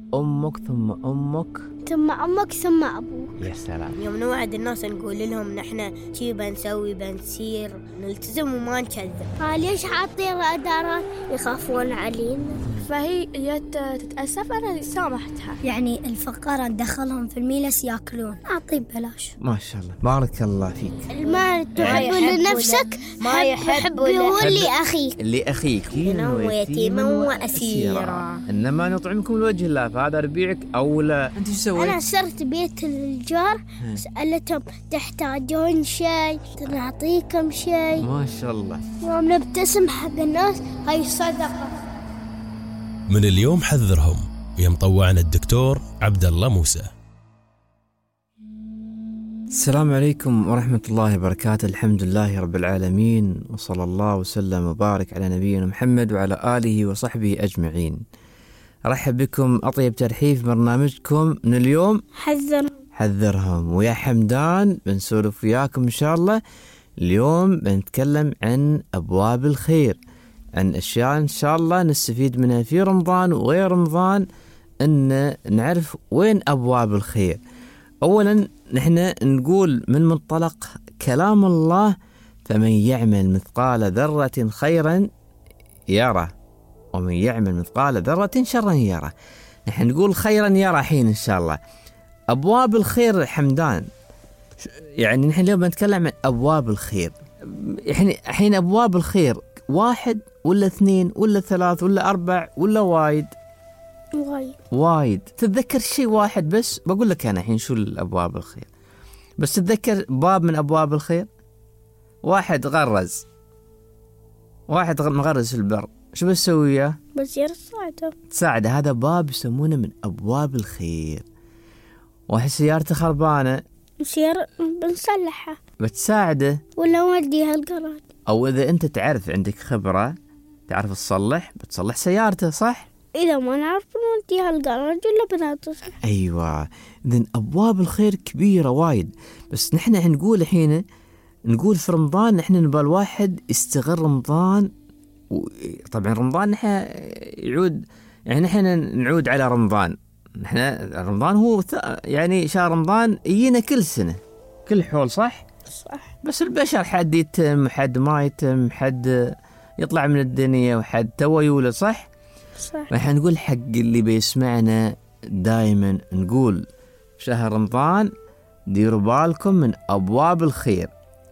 أمك ثم أمك ثم أمك ثم أبوك. يا سلام. يوم نوعد الناس نقول لهم نحن شي بنسوي بنسير نلتزم وما نكذب. ليش حاطين رادارات؟ يخافون علينا. فهي جت تتأسف، أنا سامحتها. يعني الفقراء ندخلهم في الميلس ياكلون، أعطيه ببلاش. ما شاء الله بارك الله فيك. المال تحب لنفسك ما يحب لأخيك. لأخيك ويتيما وأسيرا، إنما نطعمكم لوجه الله، فهذا ربيعك أولى. أنت شو سويت؟ أنا صرت بيت الجار سألتهم تحتاجون شيء نعطيكم شيء. ما شاء الله. يوم نبتسم حق الناس هاي صدقة. من اليوم حذرهم يا مطوعنا الدكتور عبد الله موسى. السلام عليكم ورحمة الله وبركاته. الحمد لله رب العالمين، وصلى الله وسلم وبارك على نبينا محمد وعلى آله وصحبه أجمعين. أرحب بكم أطيب ترحيب في برنامجكم من اليوم حذرهم. ويا حمدان بنسولف وياكم إن شاء الله. اليوم بنتكلم عن أبواب الخير، عن أشياء إن شاء الله نستفيد منها في رمضان وغير رمضان، أن نعرف وين أبواب الخير. أولا نحن نقول من منطلق كلام الله: فمن يعمل مثقال ذرة خيرا يره ومن يعمل مثقال ذرة شرا يره. نحن نقول خيرا يره حين إن شاء الله. أبواب الخير حمدان، يعني نحن اليوم بنتكلم عن أبواب الخير. حين أبواب الخير 1 ولا 2 ولا 3 ولا 4 ولا وايد. تتذكر شيء واحد بس؟ بقول لك أنا الحين شو الأبواب الخير، بس تتذكر باب من أبواب الخير. واحد مغرز في البر، شو بتسوي وياه؟ بصير تساعده. هذا باب يسمونه من أبواب الخير. واحد سيارته خربانة، بصير بنصلحها، بتساعده ولا وديها الجراج. أو إذا أنت تعرف عندك خبرة تعرف تصلح، بتصلح سيارته، صح؟ إذا ما نعرف نوديها الجراج ولا بنتصلح. أيوة. إذن أبواب الخير كبيرة وايد، بس نحن نقول الحين نقول في رمضان نحن نبغى الواحد يستغل رمضان. طبعا رمضان نحن يعود، يعني نحن نعود على رمضان. نحن رمضان هو يعني شهر رمضان يجينا كل سنة كل حول، صح؟ بس البشر حد يتم حد ما يتم، حد يطلع من الدنيا وحد تو يولد، صح؟ نحن نقول حق اللي بيسمعنا دائما نقول شهر رمضان ديروا بالكم من أبواب الخير.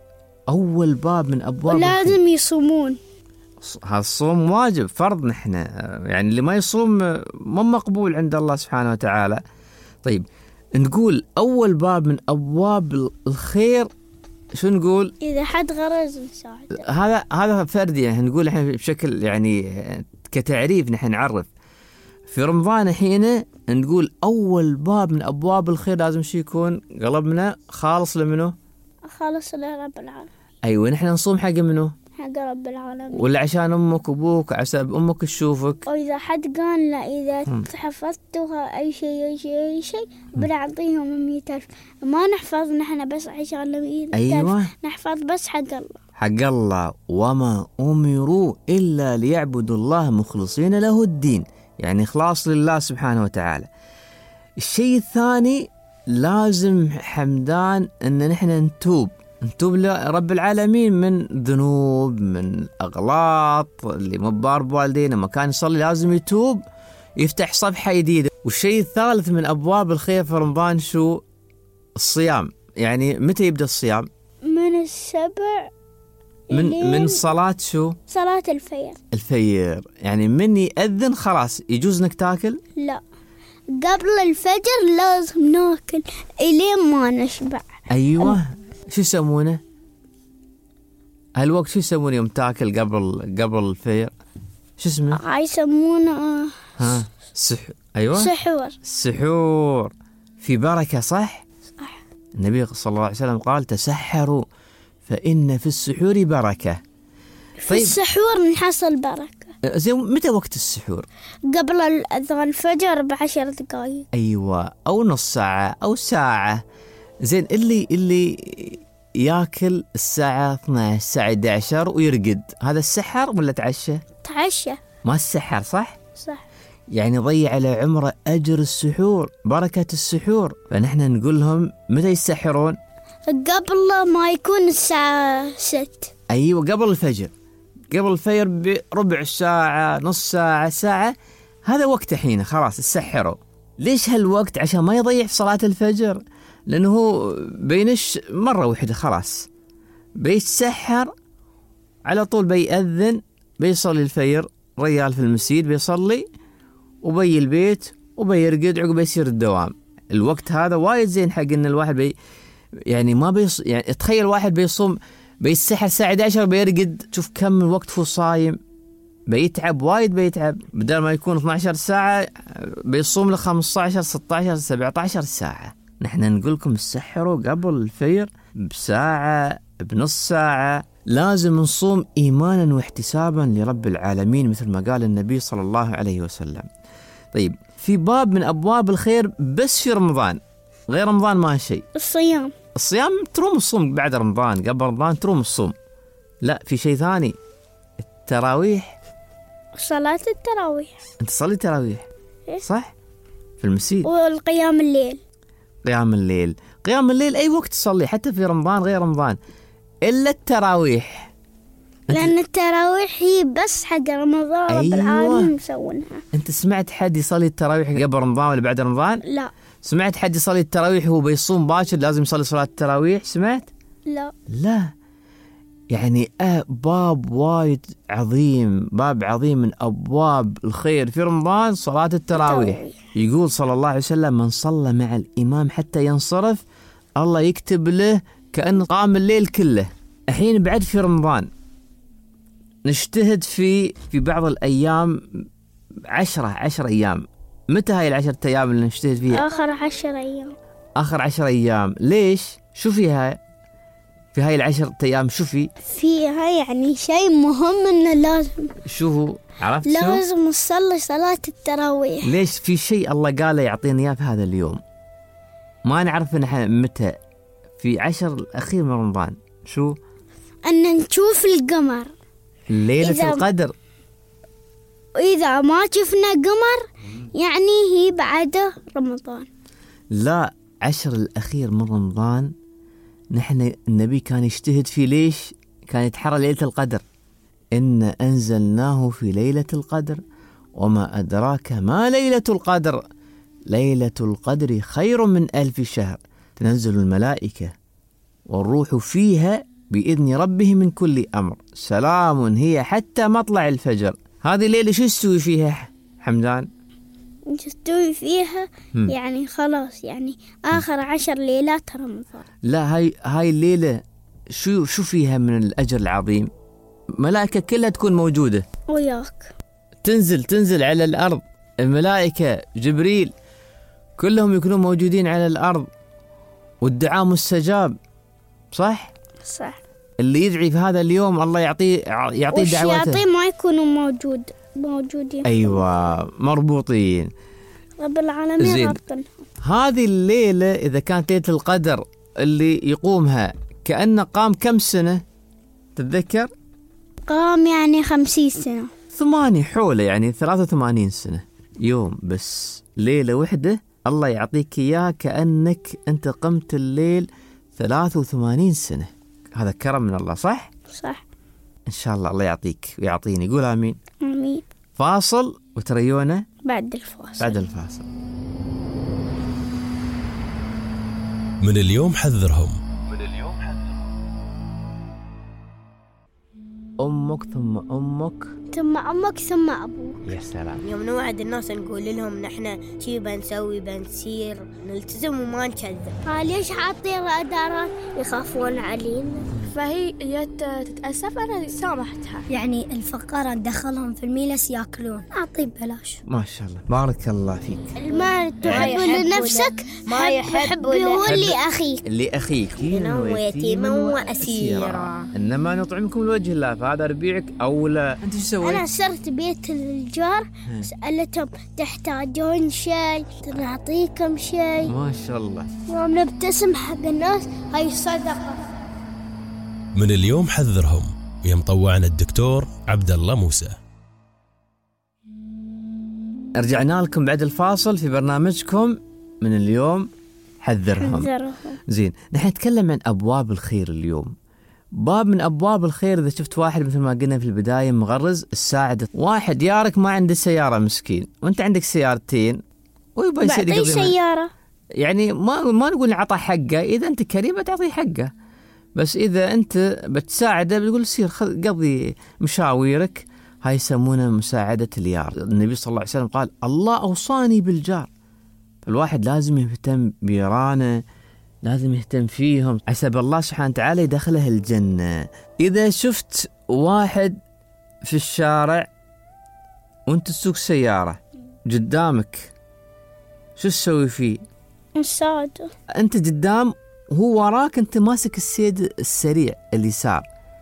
أول باب من أبواب الخير لازم يصومون. هذا الصوم واجب فرض. نحن يعني اللي ما يصوم ما مقبول عند الله سبحانه وتعالى. طيب نقول أول باب من أبواب الخير شو نقول؟ إذا حد غرز نساعده. هذا فردي، يعني نقول احنا بشكل يعني كتعريف نحن نعرف في رمضان حين نقول أول باب من أبواب الخير لازم شي يكون قلبنا خالص لمنه؟ خالص لرب العالمين. أيوة. نحن نصوم حق منه؟ حق رب العالمين. ولا عشان أمك وأبوك عشان أمك تشوفك؟ وإذا حد قال لا إذا حفظتها أي شيء بنعطيهم 100,000. ما نحفظ نحن بس عشان 100,000. أيوة. نحفظ بس حق الله. وما أمروا إلا ليعبدوا الله مخلصين له الدين، يعني إخلاص لله سبحانه وتعالى. الشيء الثاني لازم حمدان أن نحن نتوب لرب العالمين من ذنوب، من أغلاط اللي مبار بوالدينا ما كان يصلي لازم يتوب يفتح صفحة جديدة. والشيء الثالث من أبواب الخير في رمضان شو؟ الصيام. يعني متى يبدأ الصيام؟ من 7 من صلاة شو؟ صلاة الفجر. يعني من يأذن خلاص يجوز انك تاكل؟ لا، قبل الفجر لازم ناكل إلين ما نشبع. أيوة. شو يسمونه هالوقت؟ شو يسمونه يوم تاكل قبل الفجر؟ شو اسمه؟ يسمونه أيوة، سحور. في بركة، صح؟ النبي صلى الله عليه وسلم قال: تسحروا فإن في السحور بركة. في السحور نحصل بركة. زين، متى وقت السحور؟ قبل أذان الفجر ب10 دقائق. أيوة، أو نص ساعة أو ساعة. زين، اللي ياكل الساعة 12 الساعة 11 ويرقد، هذا السحر ولا تعشى؟ تعشى. ما السحر، صح؟ يعني ضيع على عمره أجر السحور، بركة السحور. فنحن نقول لهم متى يسحرون؟ قبل ما يكون الساعة 6. أيوة، قبل الفجر، قبل الفجر بربع ساعة، نص ساعة، ساعة، هذا وقت حين خلاص تسحروا. ليش هالوقت؟ عشان ما يضيع في صلاة الفجر، لأنه بينش مرة واحدة خلاص بيتسحر على طول، بيأذن، بيصلي الفجر، ريال في المسجد بيصلي وبي البيت وبيرقد، عقب يصير الدوام. الوقت هذا وايد زين حق إن الواحد يعني ما يعني تخيل واحد بيصوم بيتسحر الساعة 11 بيرقد، شوف كم من وقت هو صايم، بيتعب وايد، بيتعب. بدل ما يكون 12 ساعة بيصوم له 15 16 17 ساعة. نحن نقول لكم تسحروا قبل الفجر بساعة، بنص ساعة. لازم نصوم إيمانا واحتسابا لرب العالمين مثل ما قال النبي صلى الله عليه وسلم. طيب، في باب من أبواب الخير بس في رمضان، غير رمضان ما شيء. الصيام تروم الصوم بعد رمضان، قبل رمضان تروم الصوم. لا، في شيء ثاني، التراويح، صلاة التراويح. أنت تصلي تراويح صح؟ في المسجد. والقيام الليل. قيام الليل أي وقت تصلي، حتى في رمضان غير رمضان، إلا التراويح، لأن التراويح هي بس حق رمضان. أيوة. رب العالمين مسوونها. أنت سمعت حد يصلي التراويح قبل رمضان ولا بعد رمضان؟ لا. سمعت حد يصلي التراويح هو بيصوم باكر لازم يصلي صلاة التراويح؟ سمعت؟ لا. يعني باب وايد عظيم، باب عظيم من أبواب الخير في رمضان صلاة التراويح. يقول صلى الله عليه وسلم: من صلى مع الإمام حتى ينصرف الله يكتب له كأنه قام الليل كله. الحين بعد في رمضان نجتهد في بعض الأيام، 10 أيام. متى هاي 10 أيام اللي نجتهد فيها؟ آخر 10 أيام. ليش؟ شو فيها في هاي 10 أيام؟ شو فيها يعني شيء مهم إنه لازم. شو هو؟ عرفت؟ لازم نصلي صلاة التراويح. ليش؟ في شيء الله قاله يعطينا إياه في هذا اليوم، ما نعرف نحن متى، في 10 الأخير من رمضان. شو؟ أن نشوف القمر ليلة القدر. وإذا ما شفنا قمر يعني هي بعد رمضان. لا، 10 الأخير من رمضان نحن النبي كان يجتهد فيه. ليش؟ كان يتحرى ليلة القدر. إن أنزلناه في ليلة القدر وما أدراك ما ليلة القدر، ليلة القدر خير من 1000 شهر، تنزل الملائكة والروح فيها بإذن ربه من كل أمر، سلام هي حتى مطلع الفجر. هذه الليلة شو يستوي فيها حمدان؟ يستوي فيها يعني خلاص، يعني آخر 10 ليلات رمضان. لا، هاي الليلة شو فيها من الأجر العظيم؟ ملائكة كلها تكون موجودة وياك، تنزل على الأرض، الملائكة جبريل كلهم يكونون موجودين على الأرض، والدعاء مستجاب. صح. اللي يدعي في هذا اليوم الله يعطيه دعوته. والشياطين ما يكونوا موجودين. أيوة، مربوطين. رب العالمين رابطنهم. هذه الليلة إذا كانت ليلة القدر اللي يقومها كأنه قام كم سنة تتذكر؟ قام يعني 50 سنة. 8 حوله، يعني 83 سنة. يوم بس ليلة وحدة الله يعطيك إياها كأنك أنت قمت الليل 83 سنة. هذا كرم من الله. صح؟ إن شاء الله يعطيك ويعطيني. قول آمين. آمين. فاصل وتريونه بعد الفاصل. من اليوم حذرهم. أمك ثم أمك ثم أمك ثم أبوك. يا سلام. يوم نوعد الناس نقول لهم نحن شي بنسوي، بنسير، نلتزم وما نكذب. ليش حاطين رادارات؟ يخافون علينا. فهي جت تتأسف، أنا سامحتها. يعني الفقراء ندخلهم في الميلس ياكلون، أعطي ببلاش. ما شاء الله، بارك الله فيك. المال تحب لنفسك، ما يحب اللي أخيك ويتيما وأسيرا، إنما نطعمكم لوجه الله فهذا ربيعك أولى. أنت شو سويت؟ أنا صرت بيت الجار، سألتهم تحتاجون شيء نعطيكم شيء. ما شاء الله. يوم نبتسم حق الناس هاي صدقة. من اليوم حذرهم ويا مطوعنا الدكتور عبد الله موسى. رجعنا لكم بعد الفاصل في برنامجكم من اليوم حذرهم. زين، نحن نتكلم عن أبواب الخير اليوم. باب من أبواب الخير، إذا شفت واحد مثل ما قلنا في البداية مغرز، الساعد. واحد يارك ما عنده سيارة مسكين وأنت عندك سيارتين ويبغى بعطيه سيارة، يعني ما نقول عطى حقه، إذا أنت كريم بتعطيه حقه، بس إذا أنت بتساعده بتقول سير قضي مشاويرك. هاي يسمونها مساعدة اليار. النبي صلى الله عليه وسلم قال الله أوصاني بالجار. فالواحد لازم يهتم بيرانه، لازم يهتم فيهم حسب الله سبحانه وتعالى يدخله الجنة. إذا شفت واحد في الشارع وانت تسوق سيارة قدامك، شو تسوي فيه؟ نساعده. انت قدام هو وراك، انت ماسك السيد السريع اليسار،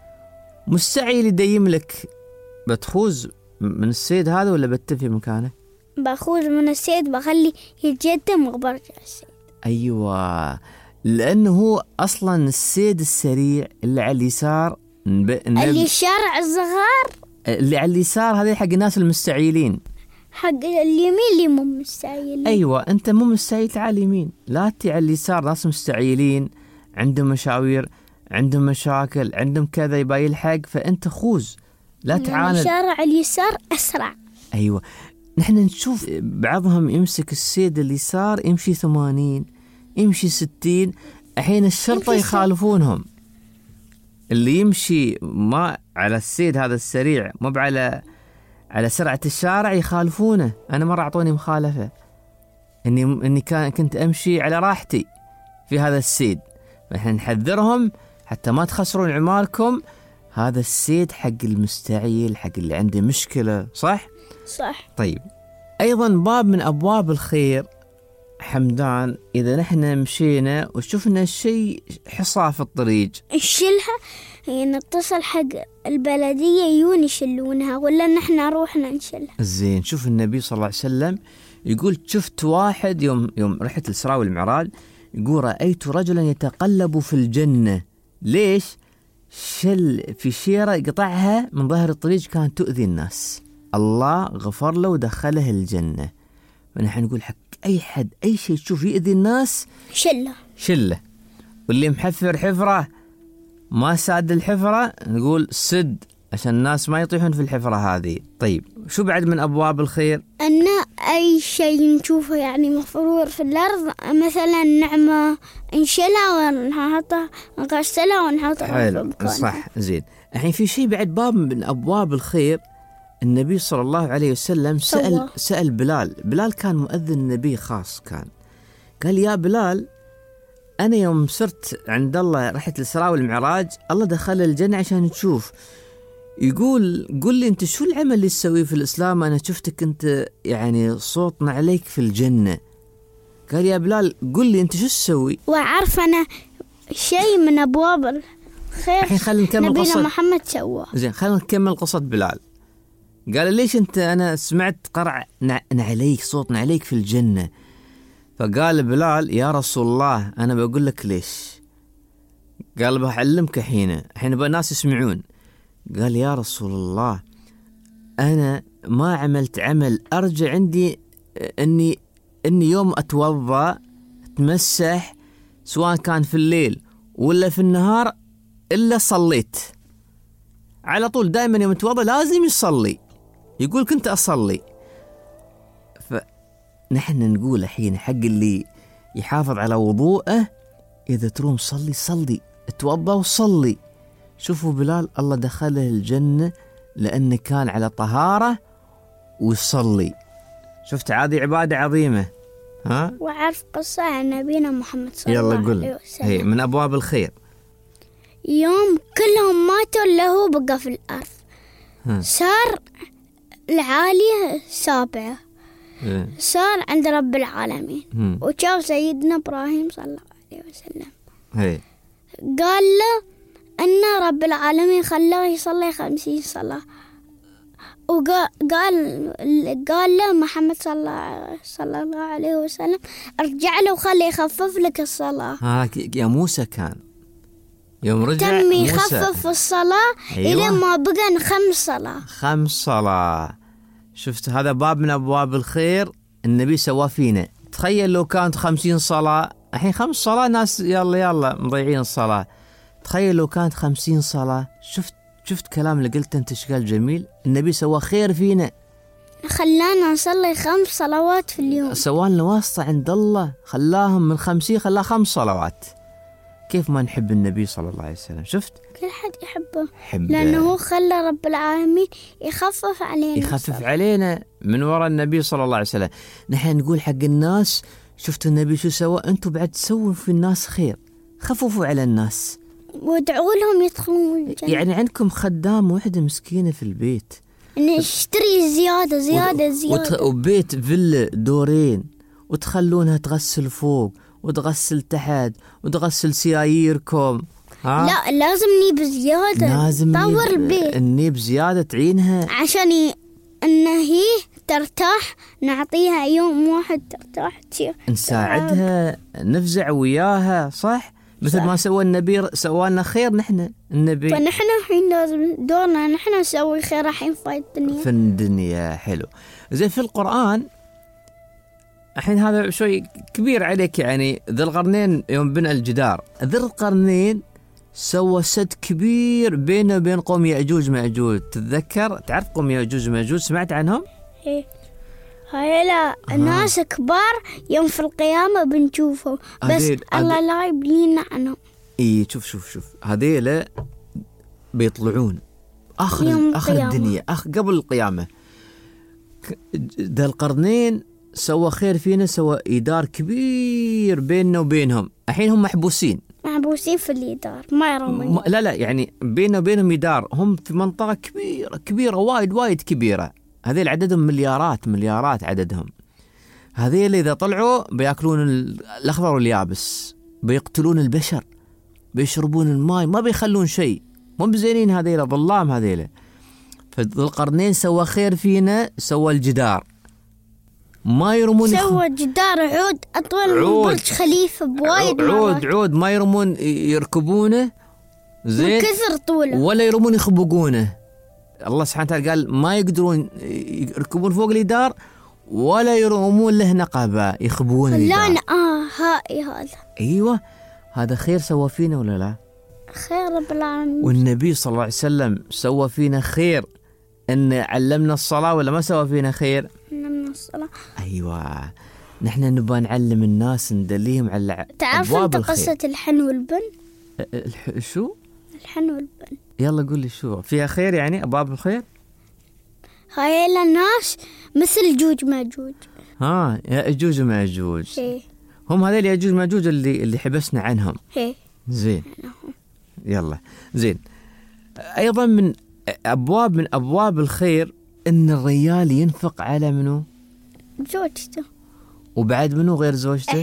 مستعجل يديم لك، بتخوز من السيد هذا ولا بتفي مكانه؟ بخوز من السيد، بخلي يتقدم وبرجع السيد. أيوة، لأنه هو أصلا السيد السريع اللي على اليسار، اللي الشارع الصغار اللي على اليسار هذا حق الناس المستعيلين، حق اليمين اللي مو مستعيلين. أيوة، أنت مو مستعيل تعال يمين، لا تي على اليسار. ناس مستعيلين عندهم مشاوير، عندهم مشاكل، عندهم كذا يبقى يلحق، فأنت خوز لا تعاند. الشارع اليسار أسرع. أيوة، نحن نشوف بعضهم يمسك السيد اليسار يمشي 80 يمشي 60. الحين الشرطة يخالفونهم، اللي يمشي ما على السيد هذا السريع مو على سرعة الشارع يخالفونه. أنا مرة أعطوني مخالفة إني كنت أمشي على راحتي في هذا السيد. فإحنا نحذرهم حتى ما تخسرون عماركم. هذا السيد حق المستعيل، حق اللي عنده مشكلة. صح؟ طيب، أيضا باب من أبواب الخير حمدان، إذا نحن مشينا وشفنا شيء حصى في الطريق نشيلها، نتصل حق البلدية يجون يشلونها، ولا نحن روحنا نشيلها. زين، شوف النبي صلى الله عليه وسلم يقول شفت واحد يوم رحلة الإسراء والمعراج، يقول رأيت رجلا يتقلب في الجنة. ليش؟ شل في شيرة قطعها من ظهر الطريق كانت تؤذي الناس، الله غفر له ودخله الجنة. ونحن نقول حق أي حد أي شيء تشوف يؤذي الناس شله. واللي محفر حفرة ما ساد الحفرة نقول سد، عشان الناس ما يطيحون في الحفرة هذه. طيب، شو بعد من أبواب الخير؟ أن أي شيء نشوفه يعني مفرور في الأرض، مثلا نعمة نشيلها ونحطها نغسلها ونحطها في مكانها. صح. زين، الحين في شيء بعد باب من أبواب الخير. النبي صلى الله عليه وسلم سأل بلال كان مؤذن النبي خاص، قال يا بلال، أنا يوم صرت عند الله رحلة الإسراء والمعراج الله دخل الجنة عشان تشوف. يقول قل لي أنت شو العمل اللي تسويه في الإسلام؟ أنا شفتك أنت يعني صوتنا عليك في الجنة. قال يا بلال قل لي أنت شو تسوي؟ وعارف أنا شيء من أبواب الخير الحين خلينا نكمل نبينا قصة محمد سواه. زين، خلينا نكمل قصة بلال. قال ليش أنت، أنا سمعت قرع عليك، صوتنا عليك في الجنة. فقال بلال يا رسول الله أنا بقول لك ليش. قال بحلمك الحين بقى الناس يسمعون. قال يا رسول الله أنا ما عملت عمل أرجع عندي إني يوم أتوضأ أتمسح سواء كان في الليل ولا في النهار إلا صليت على طول. دائما يوم أتوضأ لازم يصلي. يقول كنت أصلي. فنحن نقول الحين حق اللي يحافظ على وضوءه، إذا تروم صلي اتوضأ وصلي. شوفوا بلال الله دخله الجنة لأنه كان على طهارة ويصلي. شفت هذه عبادة عظيمة. ها؟ وعرف قصة عن نبينا محمد صلى الله عليه وسلم. هي من أبواب الخير. يوم كلهم ماتوا له بقى في الأرض. صار العالية سابعة. صار عند رب العالمين. وشاف سيدنا إبراهيم صلى الله عليه وسلم. قال له أن رب العالمين خلاه يصلي 50 صلاة. وقال له محمد صلى الله عليه وسلم ارجع له وخليه يخفف لك الصلاة. يا موسى كان يوم رجع تم يخفف الصلاة. أيوة. إلى ما بقى 5 صلاة. 5 صلاة. شفت هذا باب من أبواب الخير النبي سواه فينا. تخيل لو كانت 50 صلاة، الحين 5 صلاة ناس يلا مضيعين الصلاة. تخيل لو كانت 50 صلاة. شفت كلام اللي قلت أنت شكال جميل. النبي سواه خير فينا، خلانا نصلي 5 صلوات في اليوم، سوالنا واسطة عند الله، خلاهم من 50 خلاه 5 صلوات. كيف ما نحب النبي صلى الله عليه وسلم. شفت كل حد يحبه لأنه خلى رب العالمين يخفف علينا من وراء النبي صلى الله عليه وسلم. نحن نقول حق الناس شفتوا النبي شو سوى، أنتوا بعد تسووا في الناس خير، خففوا على الناس وادعوا لهم يدخلون الجنة. يعني عندكم خدام وحدة مسكينة في البيت نشتري زيادة وبيت فيلا 2 وتخلونها تغسل فوق وتغسل تحت وتغسل سياييركم. لا لازم نجيب زيادة، لازم طور البيت نجيب زيادة تعينها عشان إن هي ترتاح، نعطيها يوم واحد ترتاح، نساعدها، نفزع وياها. صح مثل ما سوى النبي، سوالنا خير نحن النبي، فنحن الحين لازم دورنا نحن نسوي خير الحين في الدنيا. حلو. زين في القرآن الحين هذا شوي كبير عليك، يعني ذي القرنين يوم بنى الجدار، ذي القرنين سوى سد كبير بينه وبين قوم يأجوج مأجوج. تتذكر تعرف قوم يأجوج مأجوج؟ سمعت عنهم؟ إيه هاي لا الناس كبار يوم في القيامة بنشوفه، بس الله لا يبلينا عنهم. إيه شوف هذيلا بيطلعون آخر الدنيا، قبل القيامة. ذا القرنين سوى خير فينا، سوى إدار كبير بيننا وبينهم. الحين هم محبوسين في الإدار، ما يرون. لا يعني بيننا وبينهم إدار، هم في منطقة كبيرة وايد كبيرة. هذيل عددهم مليارات عددهم. هذيل إذا طلعوا بيأكلون الأخضر واليابس، بيقتلون البشر، بيشربون الماء، ما بيخلون شيء، مو بزينين. هذيل ظلام هذيل. فذو القرنين سوى خير فينا، سوى الجدار، ما يرمون، سوى جدار عود أطول من برج خليفة بوايد عود ما يرمون يركبونه زين كثر طوله، ولا يرمون يخبقونه. الله سبحانه وتعالى قال ما يقدرون يركبون فوق الجدار ولا يرمون له نقبة يخبون الجدار. لا هاي هذا أيوة هذا خير سوى فينا ولا لا؟ خير رب العالمين. والنبي صلى الله عليه وسلم سوى فينا خير إن علمنا الصلاة ولا ما سوى فينا خير؟ علمنا الصلاة. أيوة نحن نبغى نعلم الناس، ندليهم على تعرف أنت قصة الحن والبن؟ شو؟ الحن والبن. يلا قول لي شو فيها خير، يعني أبواب الخير؟ هاي الناس مثل جوج ماجوج. يأجوج وماجوج. هم هذول يأجوج ماجوج اللي حبسنا عنهم. زين يلا زين. أيضا من أبواب الخير إن الرجال ينفق على منو؟ زوجته. وبعد منو غير زوجته؟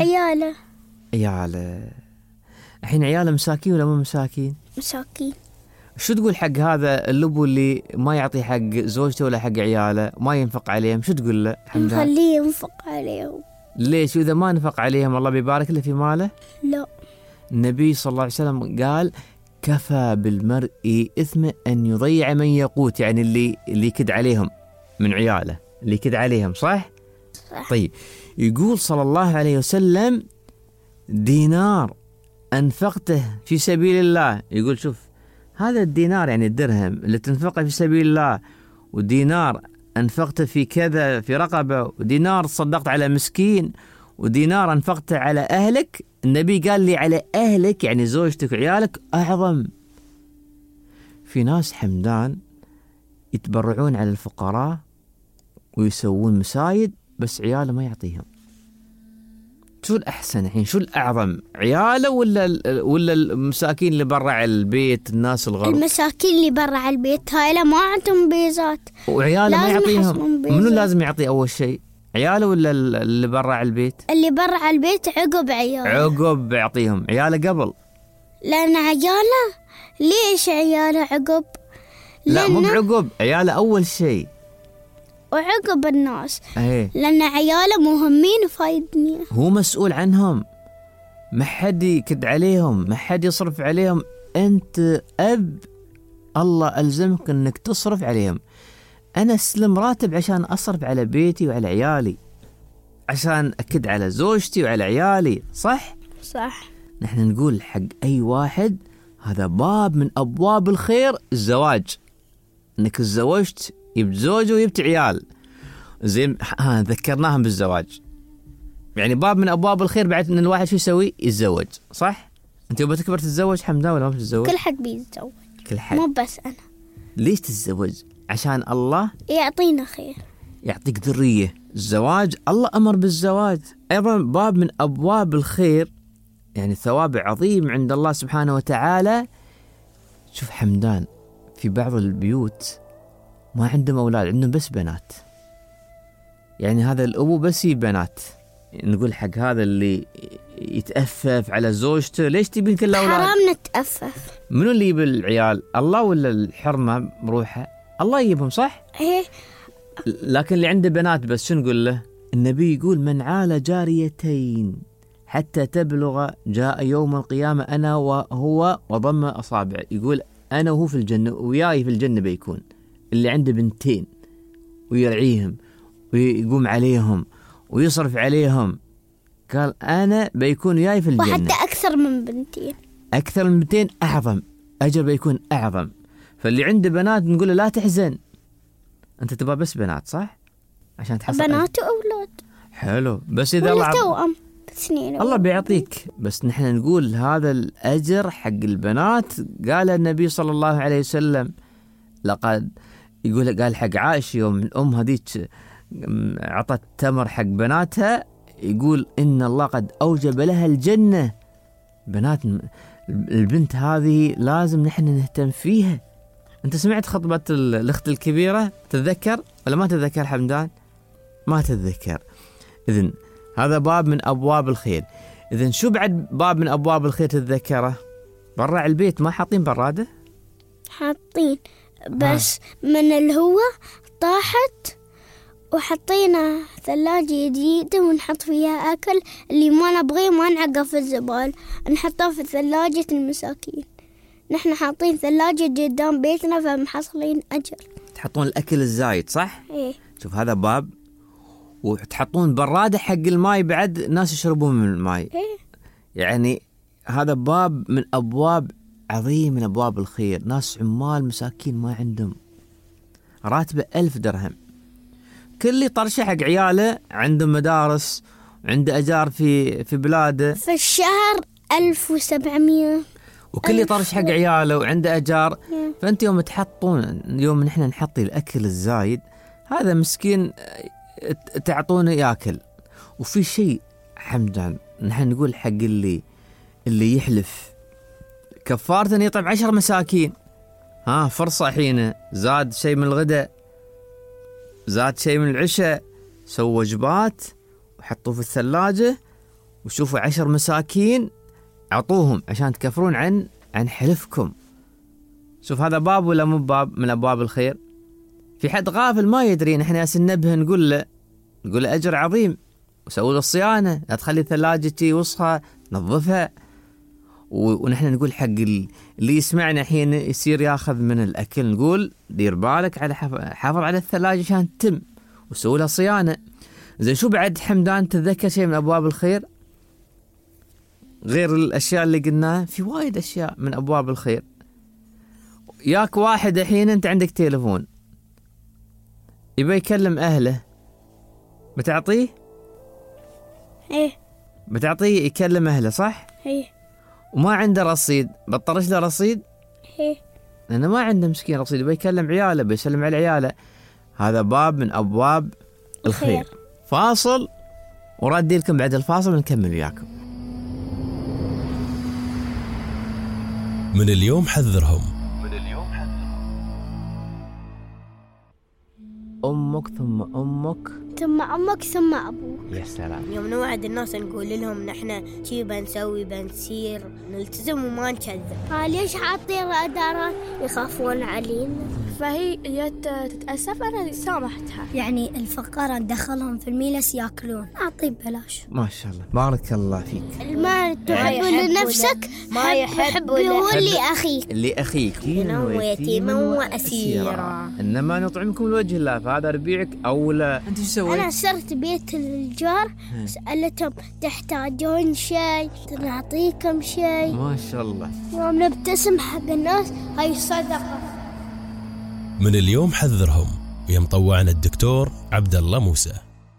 عياله. الحين عياله مساكين ولا مو مساكين؟ مساكين. شو تقول حق هذا اللبو اللي ما يعطي حق زوجته ولا حق عياله، ما ينفق عليهم؟ شو تقول له؟ نخليه ينفق عليهم. ليش؟ إذا ما نفق عليهم الله بيبارك له في ماله؟ لا. النبي صلى الله عليه وسلم قال كفى بالمرء إثم أن يضيع من يقوت، يعني اللي يكد عليهم من عياله، اللي يكد عليهم. صح؟ طيب يقول صلى الله عليه وسلم دينار أنفقته في سبيل الله، يقول شوف هذا الدينار يعني الدرهم اللي تنفقه في سبيل الله، ودينار أنفقته في كذا في رقبة، ودينار صدقت على مسكين، ودينار أنفقته على أهلك. النبي قال لي على أهلك يعني زوجتك وعيالك أعظم. في ناس حمدان يتبرعون على الفقراء ويسوون مسايد بس عياله ما يعطيهم. شو الأحسن الحين؟ شو الأعظم؟ عياله ولا المساكين اللي برا البيت، الناس الغرب؟ المساكين اللي برا البيت هاي ما عندهم بيزات وعياله ما يعطيهم. منو لازم يعطي أول شيء؟ عياله ولا اللي برا البيت؟ اللي برا البيت عقب عياله. عقب يعطيهم، عياله قبل. لأن عياله ليش عياله عقب؟ لا مو بعقب، عياله أول شيء وعقب الناس. لأن عياله مهمين في الدنيا، هو مسؤول عنهم، ما حد يكد عليهم، ما حد يصرف عليهم. أنت أب، الله ألزمك أنك تصرف عليهم. أنا أسلم راتب عشان أصرف على بيتي وعلى عيالي، عشان أكد على زوجتي وعلى عيالي، صح؟ صح. نحن نقول حق أي واحد هذا باب من أبواب الخير الزواج، إنك تزوجت يبت زوج ويبت عيال، زين ذكرناهم بالزواج، يعني باب من أبواب الخير بعد إن الواحد شو يسوي؟ يتزوج، صح؟ أنت يوم تكبر تتزوج حمدان ولا ما بتتزوج؟ كل حد بيتزوج، كل حد، مو بس أنا. ليش تتزوج؟ عشان الله يعطينا خير، يعطيك ذرية. الزواج الله أمر بالزواج، أيضا باب من أبواب الخير، يعني ثواب عظيم عند الله سبحانه وتعالى. شوف حمدان، في بعض البيوت ما عندهم أولاد، عندهم بس بنات، يعني هذا الأبو بس بنات. نقول حق هذا اللي يتأفف على زوجته، ليش تبين كل أولاد؟ حرام نتأفف. منو اللي يجيب العيال؟ الله ولا الحرمة بروحه؟ الله يجيبهم، صح؟ إيه. لكن اللي عنده بنات بس شو نقول له؟ النبي يقول من عال جاريتين حتى تبلغ جاء يوم القيامة أنا وهو وضم أصابع. يقول أنا وهو في الجنة وياي في الجنة بيكون. اللي عنده بنتين ويرعيهم ويقوم عليهم ويصرف عليهم، قال أنا بيكون وياي في الجنة. وحتى أكثر من بنتين، أكثر من بنتين أعظم أجر، بيكون أعظم. فاللي عنده بنات نقول له لا تحزن، أنت تبغى بس بنات، صح؟ عشان تحصل بنات وأولاد. حلو، بس إذا ولا توأم سنين الله بيعطيك. بس نحن نقول هذا الأجر حق البنات. قال النبي صلى الله عليه وسلم لقد يقول، قال حق عائشة يوم الأم هذيك عطت تمر حق بناتها، يقول إن الله قد أوجب لها الجنة. بنات البنت هذه لازم نحن نهتم فيها. أنت سمعت خطبة الأخت الكبيرة؟ تتذكر ولا ما تتذكر حمدان؟ ما تتذكر. إذن هذا باب من أبواب الخير. إذن شو بعد باب من أبواب الخير تتذكره؟ برا البيت ما حاطين برادة؟ حاطين، بس من الهوة طاحت وحطينا ثلاجة جديدة ونحط فيها أكل اللي ما نبغيه ما نعقه في الزبال، نحطه في ثلاجة المساكين. نحن حاطين ثلاجة قدام بيتنا فمحصلين أجر. تحطون الأكل الزايد، صح؟ إيه. شوف هذا باب. وتحطون برادة حق الماء بعد الناس يشربون من الماء. إيه. يعني هذا باب من أبواب عظيم من أبواب الخير. ناس عمال مساكين ما عندهم راتبه 1000 درهم، كل طرشه حق عياله، عندهم مدارس، عنده أجار في بلاده، في الشهر 1700، وكل طرش حق عياله وعنده أجار. فأنت يوم تحطون، يوم نحن نحطي الأكل الزايد هذا مسكين تعطونه ياكل. وفي شيء حمدان نحن نقول حق اللي يحلف كفارة يطعم 10 مساكين. فرصة حين زاد شيء من الغداء، زاد شيء من العشاء، سووا وجبات وحطوه في الثلاجة، وشوفوا 10 مساكين عطوهم عشان تكفرون عن حلفكم. شوف هذا باب ولا مو باب من أبواب الخير؟ في حد غافل ما يدري، نحن ننبه نقول له أجر عظيم، وسووا له الصيانة، لا تخلي ثلاجتي وسخة، نظفها. ونحن نقول حق اللي يسمعنا الحين يصير ياخذ من الأكل، نقول دير بالك على حافظ على الثلاجة عشان تتم، وسووا لها صيانة. زين شو بعد حمدان تتذكر شيء من أبواب الخير غير الأشياء اللي قلناها؟ في وايد أشياء من أبواب الخير. ياك واحد الحين أنت عندك تليفون يبي يكلم أهله، بتعطيه؟ إيه. بتعطيه يكلم أهله، صح؟ إيه. وما عنده رصيد، بطرش له رصيد؟ إيه. لأنه ما عنده مسكين رصيد، يبي يكلم عياله، بيسلم على عياله. هذا باب من أبواب الخير. فاصل وردي لكم بعد الفاصل ونكمل وياكم. من اليوم حذرهم. أمك ثم أمك ثم أمك ثم أبوك. يا سلام. يوم نوعد الناس نقول لهم نحن شي بنسوي بنسير، نلتزم وما نكذب. ليش عاطين رادارات؟ يخافون علينا. فهي جت تتأسف، أنا سامحتها. يعني الفقراء ندخلهم في الميلس ياكلون، أعطيه ببلاش. ما شاء الله، بارك الله فيك. المال تحب لنفسك، ما يحب هو اللي أخيك. اللي أخيك ويتيما وأسيرا، إنما نطعمكم لوجه الله، فهذا ربيعك أولى. أنت شو سويت؟ أنا صرت بيت الجار، سألتهم تحتاجون شيء نعطيكم شيء. ما شاء الله. يوم نبتسم حق الناس هاي صدقة. من اليوم حذرهم يا مطوعنا الدكتور عبد الله موسى.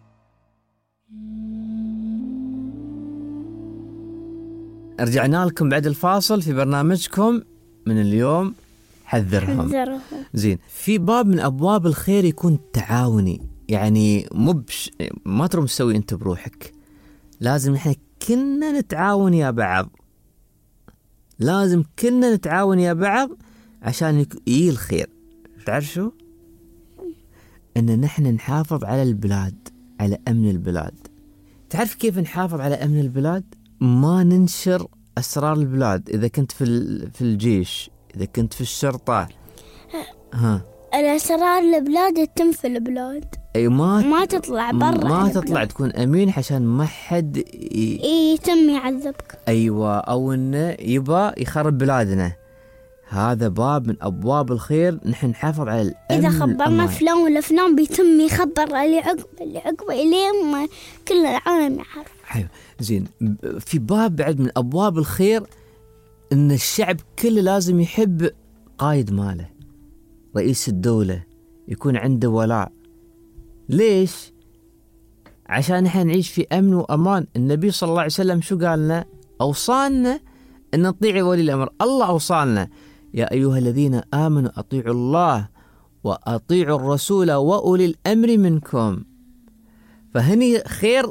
رجعنا لكم بعد الفاصل في برنامجكم من اليوم حذرهم. زين، في باب من أبواب الخير يكون تعاوني، يعني ما تروم تسوي أنت بروحك، لازم نحن كنا نتعاون يا بعض، لازم كنا نتعاون يا بعض عشان يجي الخير. تعرف شو؟ إن نحن نحافظ على البلاد، على أمن البلاد. تعرف كيف نحافظ على أمن البلاد؟ ما ننشر أسرار البلاد. إذا كنت في الجيش، إذا كنت في الشرطة، الأسرار البلاد تتم في البلاد. أي ما تطلع برا، ما تطلع، تكون أمين عشان ما حد يتم يعذبك. أيوة، أو إنه يبى يخرب بلادنا. هذا باب من أبواب الخير، نحن نحافظ على الأمن. إذا خبرنا فلان ولا فلان بيتم يخبر اللي عقبه إليه ما كل العالم يعرف. حلو. زين، في باب بعد من أبواب الخير إن الشعب كله لازم يحب قائد ماله، رئيس الدولة، يكون عنده ولاء. ليش؟ عشان نحن نعيش في أمن وأمان. النبي صلى الله عليه وسلم شو قالنا؟ أوصانا أن نطيع ولي الأمر. الله أوصانا: يا أيها الذين آمنوا أطيعوا الله وأطيعوا الرسول وأولي الأمر منكم. فهني خير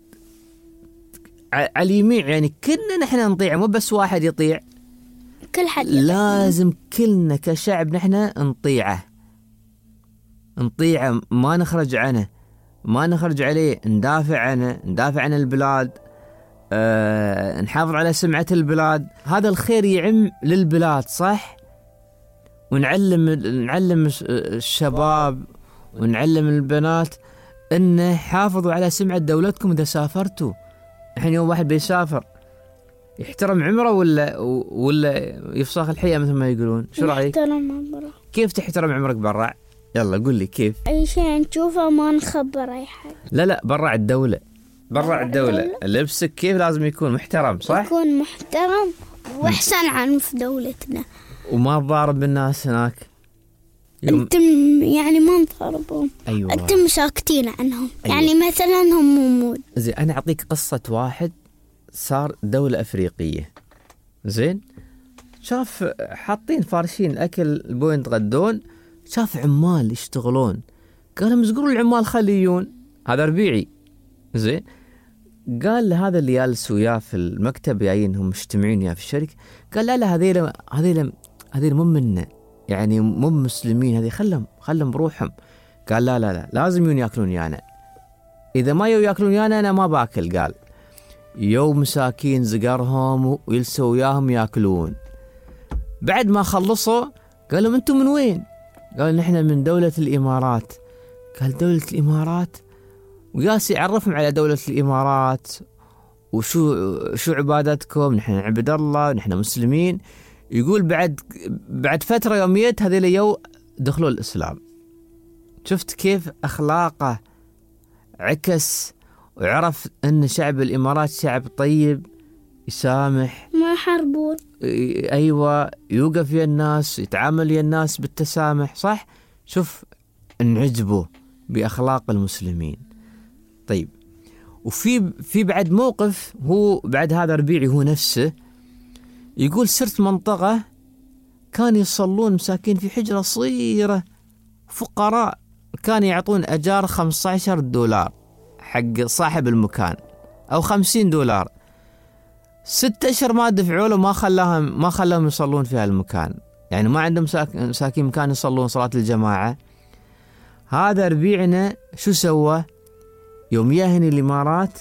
على اليمين، يعني كلنا نحن نطيع، مو بس واحد يطيع، كل حد لازم كلنا كشعب نحن نطيعه، ما نخرج عنه، ما نخرج عليه، ندافع عنه، ندافع عن البلاد، نحافظ على سمعة البلاد. هذا الخير يعم للبلاد، صح؟ ونعلم الشباب ونعلم البنات إن حافظوا على سمعة دولتكم إذا سافرتوا. الحين يوم واحد بيسافر يحترم عمره ولا يفسخ الحياة مثل ما يقولون؟ شو رأيك؟ يحترم عمره. كيف تحترم عمرك برا؟ يلا قل لي كيف. أي شيء نشوفه ما نخبر أي حد. لا برا الدولة، لبسك كيف لازم يكون محترم، صح؟ يكون محترم وأحسن عنه في دولتنا، وما تضارب بالناس هناك. أنتم يعني ما نضربهم. أيوة. أنتم ساكتين عنهم. أيوة. يعني مثلا هم مود. زين، أنا أعطيك قصة واحد صار دولة أفريقية، زين، شاف حاطين فارشين أكل بوين يتغدون، شاف عمال يشتغلون، قال مزقروا العمال خليون. هذا ربيعي، زين، قال لهذا اللي جالس وياه في المكتب جايينهم مجتمعين وياه في الشركة، قال لا هذيل مو منا، يعني مو مسلمين، هذي خلهم بروحهم. قال لا لازم ياكلون يانا، إذا ما ياكلون يانا أنا ما باكل. قال يوم مساكين زقرهم ويلسوا وياهم ياكلون. بعد ما خلصوا قال لهم أنتم من وين؟ قال نحن من دولة الإمارات. قال دولة الإمارات؟ وياس يعرفهم على دولة الإمارات وشو عبادتكم. نحن نعبد الله، نحن مسلمين. يقول بعد فترة يوميت هذيل يو دخلوا الإسلام. شفت كيف أخلاقه عكس، وعرف أن شعب الإمارات شعب طيب يسامح، ما يحاربون. أيوة، يوقف ويا الناس، يتعامل ويا الناس بالتسامح، صح؟ شوف انعجبوا بأخلاق المسلمين. طيب، وفي بعد موقف، هو بعد هذا ربيعي هو نفسه يقول صرت منطقة كان يصلون مساكين في حجرة صغيرة، فقراء، كان يعطون أجار $15 حق صاحب المكان أو $50. 6 أشهر ما دفعوا له، ما خلاهم يصلون في هالمكان، يعني ما عندهم مساكين مكان يصلون صلاة الجماعة. هذا ربيعنا شو سوى؟ يوم ياهني الإمارات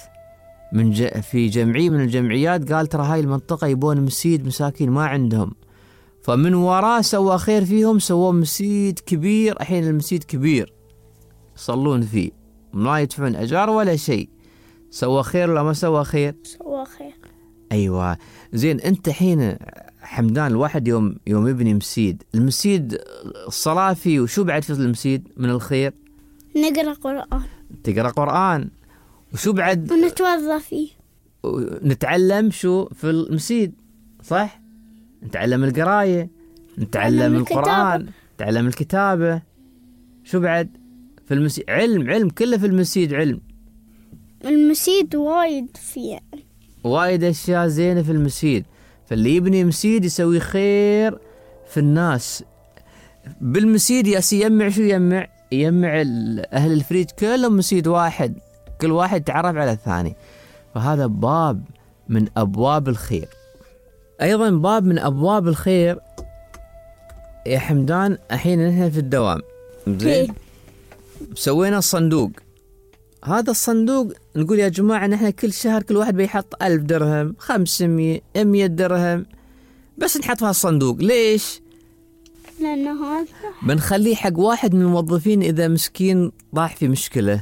في جمعية من الجمعيات قال ترى هاي المنطقة يبون مسيد مساكين ما عندهم، فمن وراه سوى خير فيهم، سووا مسيد كبير. الحين المسيد كبير يصلون فيه، ما يدفعون أجار ولا شيء. سوى خير ولا ما سوى خير؟ سوى خير. أيوة. زين أنت حين حمدان الواحد يوم يبني مسيد، المسيد الصلاة فيه وشو بعد في المسيد من الخير؟ نقرأ قرآن. تقرأ قرآن، وشو بعد؟ ونتوظف فيه. نتعلم شو في المسيد، صح؟ نتعلم القراية، نتعلم القرآن، نتعلم الكتابة. شو بعد في المسيد؟ علم كله في المسيد علم. المسيد وايد فيه وايد أشياء زينة في المسيد. فاللي يبني مسيد يسوي خير في الناس. بالمسيد يجمع شو يجمع أهل الفريج كلهم مسيد واحد، كل واحد تعرف على الثاني. فهذا باب من أبواب الخير. أيضا باب من أبواب الخير يا حمدان، الحين نحن في الدوام زين، سوينا الصندوق. هذا الصندوق نقول يا جماعة نحن كل شهر كل واحد بيحط 1000 درهم 500 100 درهم بس نحط في الصندوق. ليش؟ لأنه هذا بنخليه حق واحد من الموظفين إذا مسكين طاح في مشكلة،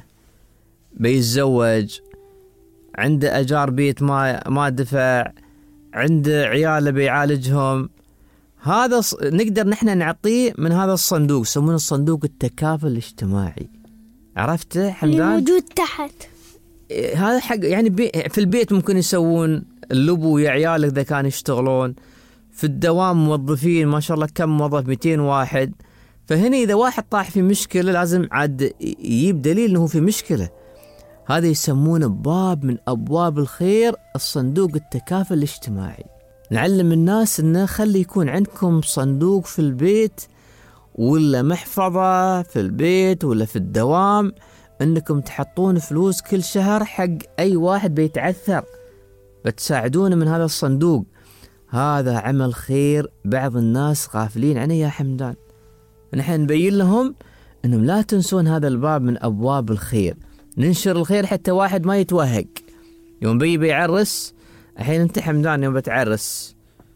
بيتزوج، عنده أجار بيت ما دفع، عنده عياله بيعالجهم، هذا نقدر نحن نعطيه من هذا الصندوق. يسمونه الصندوق التكافل الاجتماعي. عرفته حمدان؟ اللي موجود تحت. هذا حق يعني في البيت ممكن يسوون اللبو يا عيال إذا كانوا يشتغلون في الدوام، موظفين ما شاء الله كم موظف 200 واحد. فهنا إذا واحد طاح في مشكلة لازم عاد يجيب دليل أنه في مشكلة. هذا يسمونه باب من أبواب الخير، الصندوق التكافل الاجتماعي. نعلم الناس أنه خلي يكون عندكم صندوق في البيت ولا محفظة في البيت ولا في الدوام، أنكم تحطون فلوس كل شهر حق أي واحد بيتعثر، بتساعدونه من هذا الصندوق. هذا عمل خير بعض الناس غافلين عنه يا حمدان. نحن نبين لهم أنهم لا تنسون هذا الباب من أبواب الخير. ننشر الخير حتى واحد ما يتوهق. يوم بيعرس، الحين أنت حمدان يوم بتعرس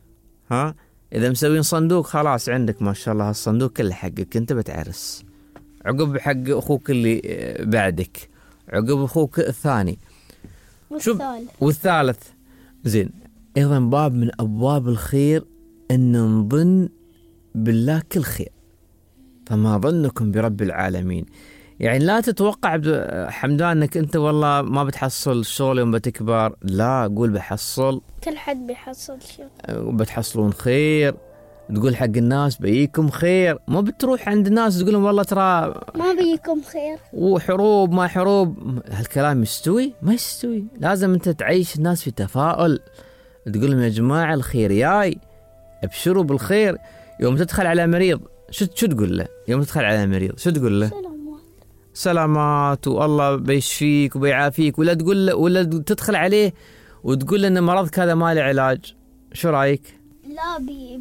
إذا مسوين صندوق خلاص عندك ما شاء الله الصندوق كله حقك، أنت بتعرس، عقب حق أخوك اللي بعدك، عقب أخوك الثاني والثالث. زين. أيضا باب من أبواب الخير أن نظن بالله كل خير، فما ظنكم برب العالمين. يعني لا تتوقع حمدان أنك أنت والله ما بتحصل الشغل يوم بتكبر، لا، قول بحصل، كل حد بيحصل شيء، بتحصلون خير. تقول حق الناس بيكم خير، ما بتروح عند الناس تقول لهم والله ترى ما بيكم خير وحروب ما حروب. هالكلام يستوي؟ ما يستوي. لازم أنت تعيش الناس في تفاؤل، تقول لهم يا جماعة الخير جاي، ابشروا بالخير. يوم تدخل على مريض شو تقول له؟ يوم تدخل على مريض شو تقول له؟ سلامات والله بيشفيك وبيعافيك، ولا تقول له، ولا تدخل عليه وتقول له ان مرضك هذا ما له علاج. شو رايك؟ لا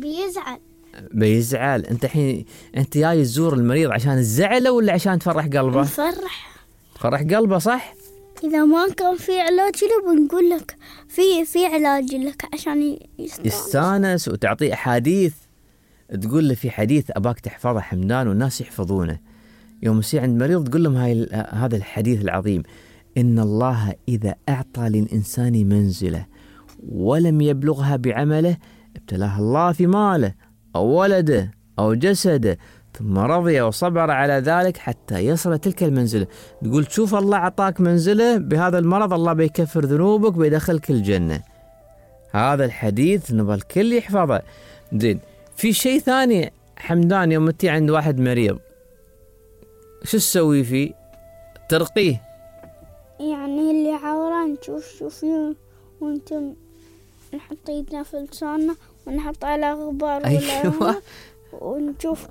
بيزعل. انت الحين انت جاي تزور المريض عشان الزعله ولا عشان تفرح قلبه؟ تفرح قلبه، صح. اذا ما كان في علاج له بنقول لك في علاج لك عشان يستانس، وتعطيه احاديث، تقول له في حديث اباك تحفظه حمدان والناس يحفظونه. يوم يصير عند مريض تقول لهم هذا الحديث العظيم: إن الله إذا أعطى للإنسان منزلة ولم يبلغها بعمله ابتلاه الله في ماله أو ولده أو جسده، ثم رضي وصبر على ذلك حتى يصل تلك المنزلة. تقول شوف الله أعطاك منزلة بهذا المرض، الله بيكفر ذنوبك بيدخلك الجنة. هذا الحديث نبغى الكل يحفظه. زين. في شيء ثاني حمدان، يوم تي عند واحد مريض شو تسوي فيه؟ ترقيه. يعني اللي عوران شوفيه وانتم نحط ايدنا في لساننا ونحط على غبار. أيوة. ونشوف.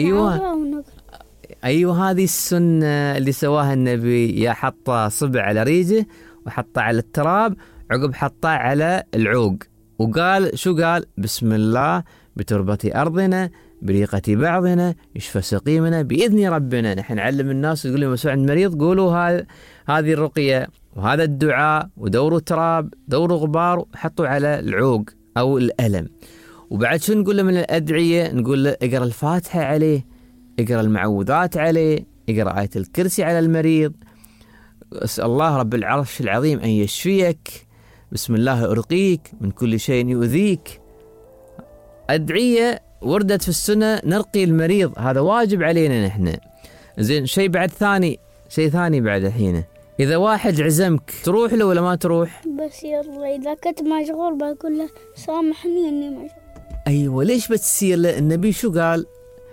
أيوة هذه السنة اللي سواها النبي، يا حط صبع على ريجه وحطه على التراب، عقب حطه على العوق، وقال شو قال؟ بسم الله بتربة أرضنا بريقة بعضنا يشفى سقيمنا بإذن ربنا. نحن نعلم الناس، تقول لهم مسؤول عند مريض قولوا هذه الرقية وهذا الدعاء، ودوروا تراب دوروا غبار حطوا على العوق أو الألم. وبعد شو نقول له من الأدعية؟ نقول له اقرأ الفاتحة عليه، اقرأ المعوذات عليه، اقرأ آية الكرسي على المريض، اسأل الله رب العرش العظيم أن يشفيك، بسم الله أرقيك من كل شيء يؤذيك. أدعية وردت في السنة نرقي المريض، هذا واجب علينا نحن. زين، شيء ثاني بعد الحين، إذا واحد عزمك تروح له ولا ما تروح؟ بس يلا إذا كنت مشغول بقول له سامحني إني مشغول. أيوة، ليش بتسير له؟ النبي شو قال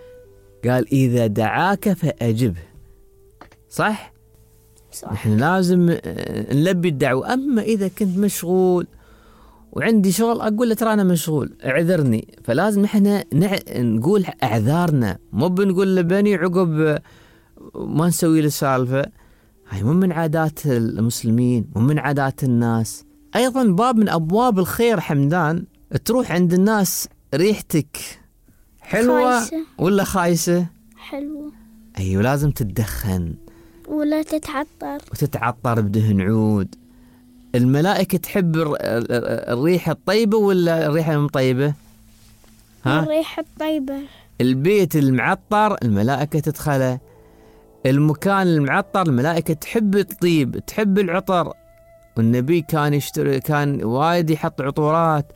إذا دعاك فأجبه. صح؟ نحن لازم نلبي الدعوة. أما إذا كنت مشغول وعندي شغل أقول له ترى أنا مشغول اعذرني، فلازم نحن نقول أعذارنا، مو بنقول لبني عقب ما نسوي له سالفة. هاي مو من عادات المسلمين، مو من عادات الناس. أيضا باب من أبواب الخير حمدان، تروح عند الناس ريحتك حلوة خايسة. ولا خايسة؟ حلوة. أيوة، لازم تتدخن ولا تتعطر بدهن عود. الملائكة تحب الريحة الطيبة ولا الريحة المطيبة؟ الريحة الطيبة. البيت المعطر الملائكة تدخله، المكان المعطر الملائكة تحب الطيب، تحب العطر. والنبي كان وايد يحط عطورات،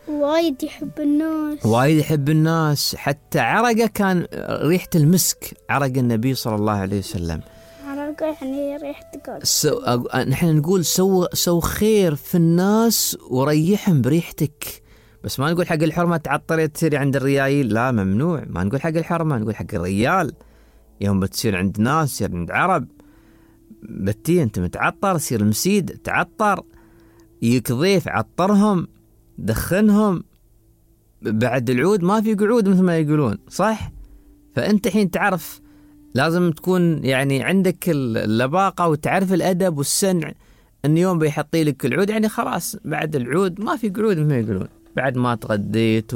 وايد يحب الناس. حتى عرقه كان ريحة المسك، عرق النبي صلى الله عليه وسلم. يعني ريحتك. نحن نقول سو خير في الناس وريحهم بريحتك. بس ما نقول حق الحرمة تعطري تصيري عند الريايل، لا ممنوع. ما نقول حق الحرمة، نقول حق الريال. يوم بتصير عند ناس، تصير عند عرب، بتي انت متعطر، صير مسيد تعطر، يك ضيف عطرهم، دخنهم. بعد العود ما في قعود مثل ما يقولون، صح؟ فانت حين تعرف لازم تكون يعني عندك اللباقة وتعرف الأدب والسنع. أن يوم بيحطي لك العود يعني خلاص بعد العود ما في قعود مثل ما يقولون. بعد ما تغديت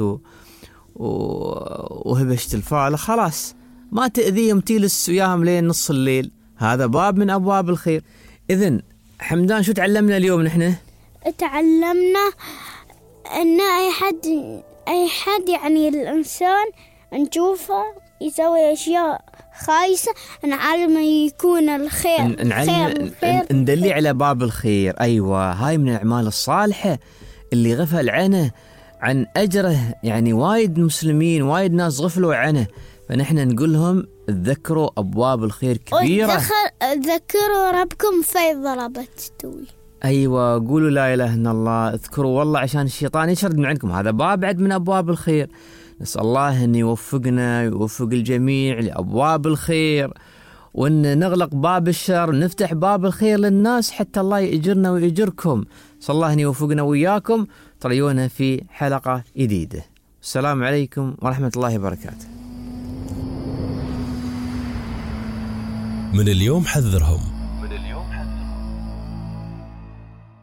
وهبشت الفالة خلاص ما تأذيهم، تجلس وياهم لين نص الليل. هذا باب من أبواب الخير. إذن حمدان، شو تعلمنا اليوم نحن؟ تعلمنا أن أي حد يعني الإنسان نشوفه يسوي أشياء خايسة، نعلم يكون الخير. ندلي على باب الخير. أيوة، هاي من الأعمال الصالحة اللي غفل عنه عن أجره. يعني وايد مسلمين، وايد ناس غفلوا عنه، فنحن نقول لهم تذكروا أبواب الخير كبيرة. ذكروا ربكم فإذا ضربت توي. أيوة، قولوا لا إله إلا الله، اذكروا والله عشان الشيطان يشرد من عندكم. هذا باب بعد من أبواب الخير. نسأل الله أن يوفقنا ويوفق الجميع لأبواب الخير، وأن نغلق باب الشر ونفتح باب الخير للناس حتى الله يأجرنا ويأجركم. صلى الله أن يوفقنا وياكم. تريونا في حلقة جديدة. السلام عليكم ورحمة الله وبركاته. من اليوم حذرهم